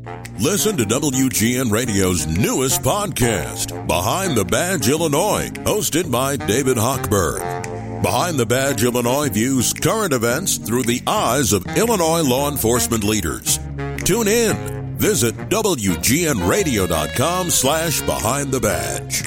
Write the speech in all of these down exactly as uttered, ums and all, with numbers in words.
Listen to W G N Radio's newest podcast, Behind the Badge Illinois, hosted by David Hochberg. Behind the Badge Illinois views current events through the eyes of Illinois law enforcement leaders. Tune in. Visit W G N radio dot com slash behind the badge.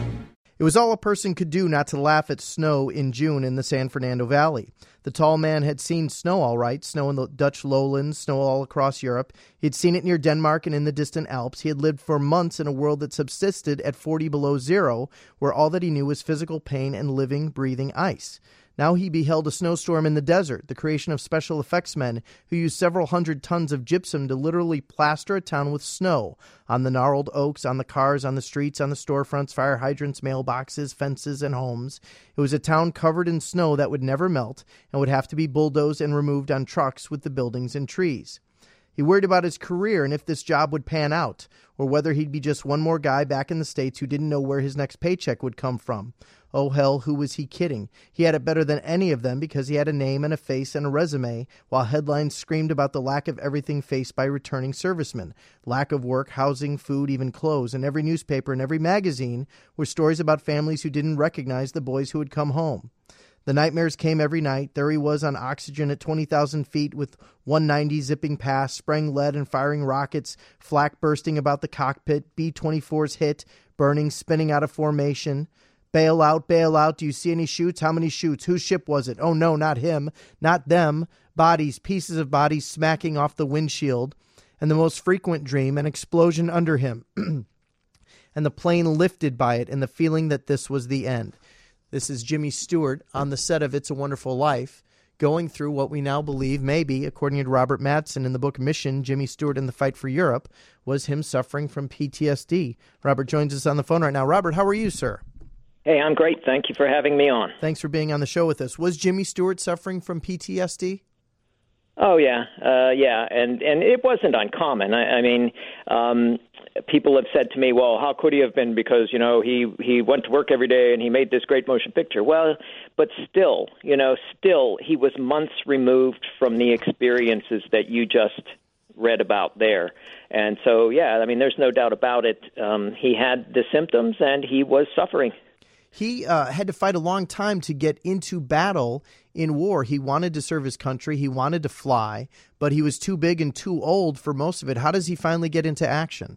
It was all a person could do not to laugh at snow in June in the San Fernando Valley. The tall man had seen snow all right, snow in the Dutch lowlands, snow all across Europe. He had seen it near Denmark and in the distant Alps. He had lived for months in a world that subsisted at forty below zero, where all that he knew was physical pain and living, breathing ice. Now he beheld a snowstorm in the desert, the creation of special effects men who used several hundred tons of gypsum to literally plaster a town with snow on the gnarled oaks, on the cars, on the streets, on the storefronts, fire hydrants, mailboxes, fences, and homes. It was a town covered in snow that would never melt and would have to be bulldozed and removed on trucks with the buildings and trees. He worried about his career and if this job would pan out, or whether he'd be just one more guy back in the States who didn't know where his next paycheck would come from. Oh, hell, who was he kidding? He had it better than any of them because he had a name and a face and a resume, while headlines screamed about the lack of everything faced by returning servicemen. Lack of work, housing, food, even clothes. In every newspaper and every magazine were stories about families who didn't recognize the boys who had come home. The nightmares came every night. There he was on oxygen at twenty thousand feet with one ninety zipping past, spraying lead and firing rockets, flak bursting about the cockpit, B twenty-fours hit, burning, spinning out of formation. Bail out, bail out. Do you see any chutes? How many chutes? Whose ship was it? Oh, no, not him, not them. Bodies, pieces of bodies smacking off the windshield. And the most frequent dream, an explosion under him. And the plane lifted by it and the feeling that this was the end. This is Jimmy Stewart on the set of It's a Wonderful Life, going through what we now believe maybe, according to Robert Mattson in the book Mission, Jimmy Stewart and the Fight for Europe, was him suffering from P T S D. Robert joins us on the phone right now. Robert, how are you, sir? Hey, I'm great. Thank you for having me on. Thanks for being on the show with us. Was Jimmy Stewart suffering from P T S D? Oh, yeah. Uh, yeah, and, and it wasn't uncommon. I, I mean, um, people have said to me, well, how could he have been? Because, you know, he, he went to work every day and he made this great motion picture. Well, but still, you know, still he was months removed from the experiences that you just read about there. And so, yeah, I mean, there's no doubt about it. Um, he had the symptoms and he was suffering. He uh, had to fight a long time to get into battle in war. He wanted to serve his country. He wanted to fly, but he was too big and too old for most of it. How does he finally get into action?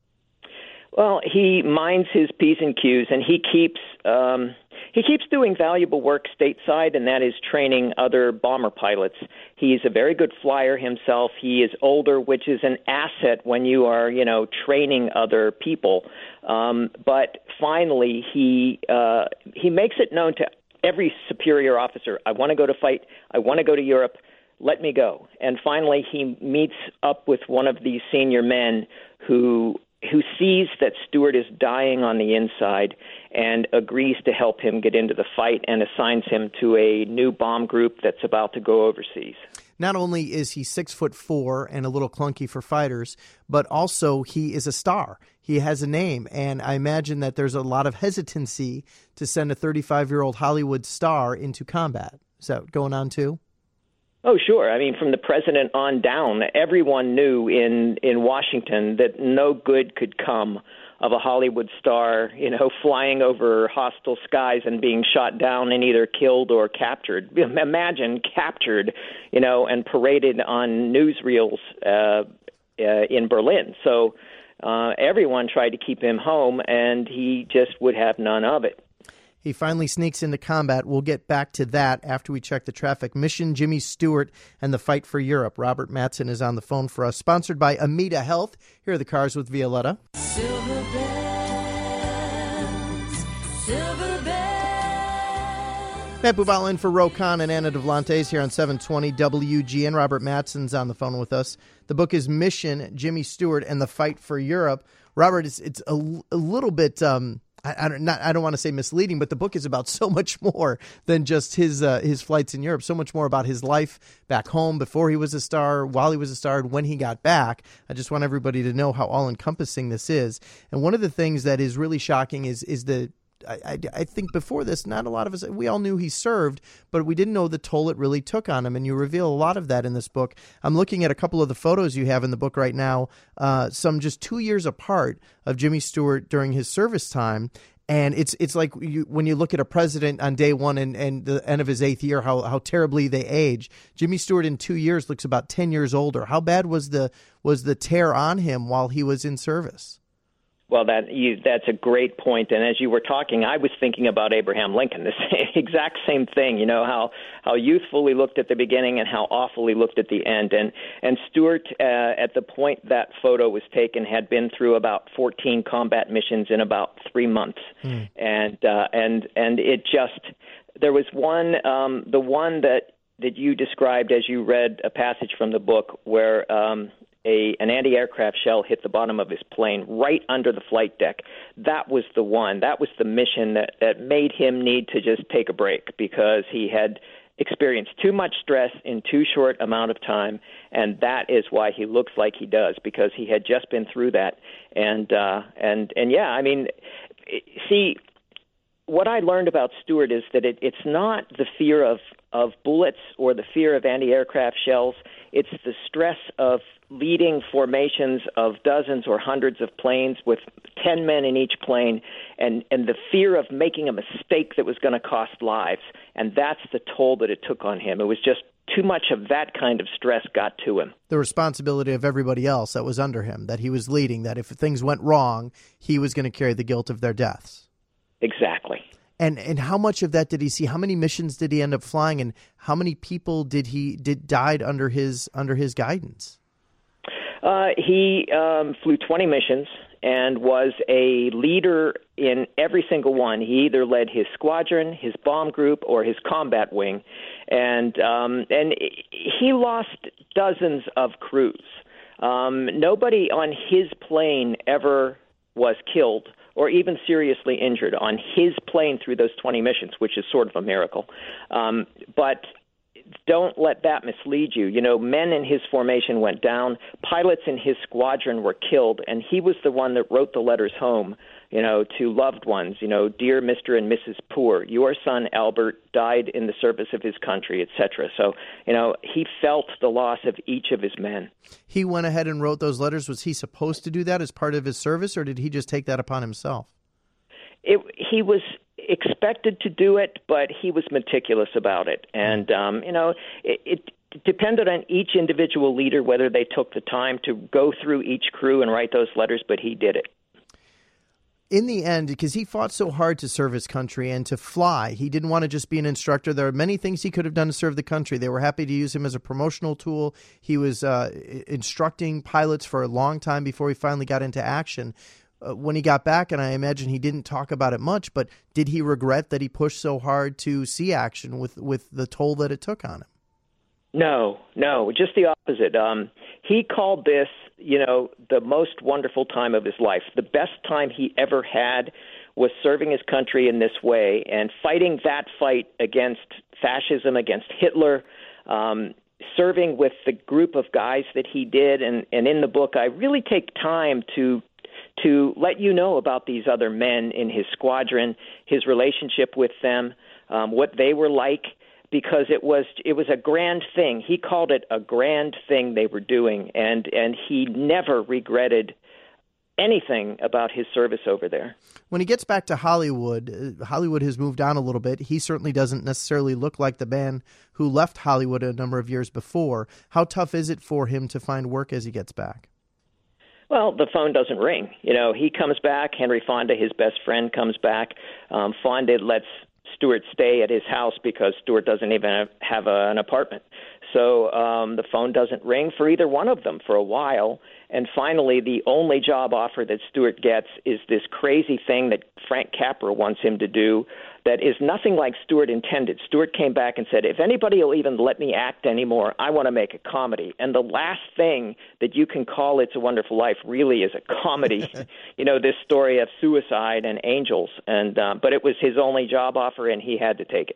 Well, he minds his P's and Q's, and he keeps um, he keeps doing valuable work stateside, and that is training other bomber pilots. He's a very good flyer himself. He is older, which is an asset when you are, you know, training other people. Um, but finally, he uh, he makes it known to every superior officer, I want to go to fight. I want to go to Europe. Let me go. And finally, he meets up with one of these senior men who who sees that Stewart is dying on the inside and agrees to help him get into the fight and assigns him to a new bomb group that's about to go overseas. Not only is he six foot four and a little clunky for fighters, but also he is a star. He has a name, and I imagine that there's a lot of hesitancy to send a thirty-five-year-old Hollywood star into combat. Is that going on too? Oh, sure. I mean, from the president on down, everyone knew in, in Washington that no good could come of a Hollywood star, you know, flying over hostile skies and being shot down and either killed or captured. Imagine captured, you know, and paraded on newsreels uh, uh, in Berlin. So uh, everyone tried to keep him home, and he just would have none of it. He finally sneaks into combat. We'll get back to that after we check the traffic. Mission, Jimmy Stewart, and the Fight for Europe. Robert Mattson is on the phone for us. Sponsored by Amita Health. Here are the cars with Violetta. Silver bells, silver bells. Matt Bubala in for Ro Khan and Anna Devlantes here on seven twenty W G N. Robert Mattson's on the phone with us. The book is Mission, Jimmy Stewart, and the Fight for Europe. Robert, it's, it's a, a little bit... Um, I, I don't not, I don't want to say misleading, but the book is about so much more than just his uh, his flights in Europe. So much more about his life back home before he was a star, while he was a star, and when he got back. I just want everybody to know how all encompassing this is. And one of the things that is really shocking is is the I, I, I think before this, not a lot of us, we all knew he served, but we didn't know the toll it really took on him. And you reveal a lot of that in this book. I'm looking at a couple of the photos you have in the book right now, uh, some just two years apart of Jimmy Stewart during his service time. And it's it's like you, when you look at a president on day one and, and the end of his eighth year, how, how terribly they age. Jimmy Stewart in two years looks about ten years older. How bad was the was the tear on him while he was in service? Well, that you, that's a great point. And as you were talking, I was thinking about Abraham Lincoln, the same, exact same thing, you know, how, how youthful he looked at the beginning and how awful he looked at the end. And, and Stewart, uh, at the point that photo was taken, had been through about fourteen combat missions in about three months. Mm. And, uh, and, and it just, there was one, um, the one that, that you described as you read a passage from the book where, um, A, an anti-aircraft shell hit the bottom of his plane right under the flight deck. That was the one. That was the mission that, that made him need to just take a break because he had experienced too much stress in too short amount of time, and that is why he looks like he does, because he had just been through that. And, uh, and, and yeah, I mean, see, what I learned about Stewart is that it, it's not the fear of, of bullets or the fear of anti-aircraft shells. It's the stress of leading formations of dozens or hundreds of planes with ten men in each plane, and, and the fear of making a mistake that was going to cost lives. And that's the toll that it took on him. It was just too much of that kind of stress got to him. The responsibility of everybody else that was under him, that he was leading, that if things went wrong, he was going to carry the guilt of their deaths. Exactly. And and how much of that did he see? How many missions did he end up flying, and how many people did he did died under his under his guidance? Uh, he um, flew twenty missions and was a leader in every single one. He either led his squadron, his bomb group, or his combat wing, and um, and he lost dozens of crews. Um, nobody on his plane ever was killed or even seriously injured on his plane through those twenty missions, which is sort of a miracle. Um, but don't let that mislead you. You know, men in his formation went down. Pilots in his squadron were killed, and he was the one that wrote the letters home, you know, to loved ones. You know, dear Mister and Missus Poor, your son Albert died in the service of his country, et cetera. So, you know, he felt the loss of each of his men. He went ahead and wrote those letters. Was he supposed to do that as part of his service, or did he just take that upon himself? It, he was expected to do it, but he was meticulous about it. And, um, you know, it, it depended on each individual leader whether they took the time to go through each crew and write those letters, but he did it. In the end, because he fought so hard to serve his country and to fly, he didn't want to just be an instructor. There are many things he could have done to serve the country. They were happy to use him as a promotional tool. He was uh, instructing pilots for a long time before he finally got into action. Uh, when he got back, and I imagine he didn't talk about it much, but did he regret that he pushed so hard to see action with, with the toll that it took on him? No, no, just the opposite. Um, he called this, you know, the most wonderful time of his life. The best time he ever had was serving his country in this way and fighting that fight against fascism, against Hitler, um, serving with the group of guys that he did. And, and in the book, I really take time to to let you know about these other men in his squadron, his relationship with them, um, what they were like, because it was it was a grand thing. He called it a grand thing they were doing, and, and he never regretted anything about his service over there. When he gets back to Hollywood, uh, Hollywood has moved on a little bit. He certainly doesn't necessarily look like the man who left Hollywood a number of years before. How tough is it for him to find work as he gets back? Well, the phone doesn't ring. You know, he comes back. Henry Fonda, his best friend, comes back. Um, Fonda lets Stewart stay at his house because Stewart doesn't even have a, an apartment. So um, the phone doesn't ring for either one of them for a while. And finally, the only job offer that Stewart gets is this crazy thing that Frank Capra wants him to do that is nothing like Stewart intended. Stewart came back and said, if anybody will even let me act anymore, I want to make a comedy. And the last thing that you can call It's a Wonderful Life really is a comedy. You know, this story of suicide and angels. And uh, but it was his only job offer, and he had to take it.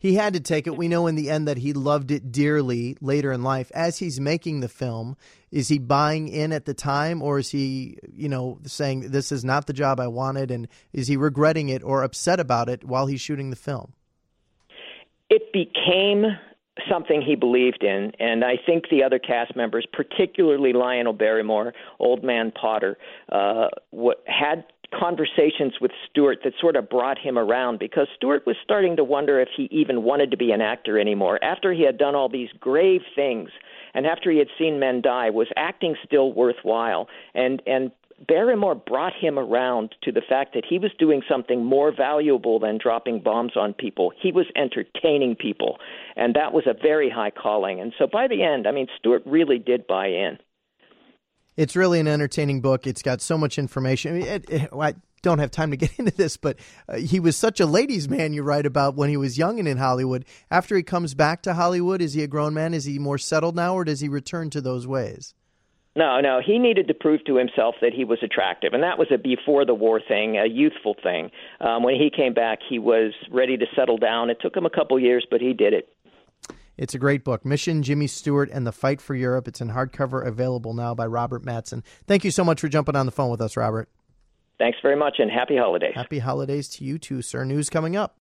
He had to take it. We know in the end that he loved it dearly later in life. As he's making the film, is he buying in at the time, or is he, you know, saying this is not the job I wanted, and is he regretting it or upset about it while he's shooting the film? It became something he believed in, and I think the other cast members, particularly Lionel Barrymore, Old Man Potter, uh, what, had conversations with Stewart that sort of brought him around, because Stewart was starting to wonder if he even wanted to be an actor anymore. After he had done all these grave things, and after he had seen men die, was acting still worthwhile? And and Barrymore brought him around to the fact that he was doing something more valuable than dropping bombs on people. He was entertaining people, and that was a very high calling. And so by the end, I mean, Stewart really did buy in. It's really an entertaining book. It's got so much information. I mean, it, it, I don't have time to get into this, but uh, he was such a ladies' man, you write about, when he was young and in Hollywood. After he comes back to Hollywood, is he a grown man? Is he more settled now, or does he return to those ways? No, no, he needed to prove to himself that he was attractive, and that was a before-the-war thing, a youthful thing. Um, when he came back, he was ready to settle down. It took him a couple years, but he did it. It's a great book, Mission Jimmy Stewart and the Fight for Europe. It's in hardcover, available now by Robert Mattson. Thank you so much for jumping on the phone with us, Robert. Thanks very much, and happy holidays. Happy holidays to you too, sir. News coming up.